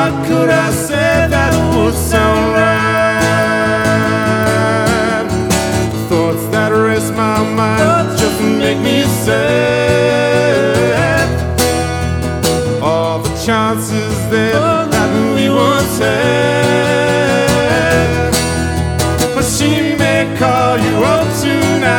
What could I say that would sound right? Thoughts that race my mind just make me sad. All the chances that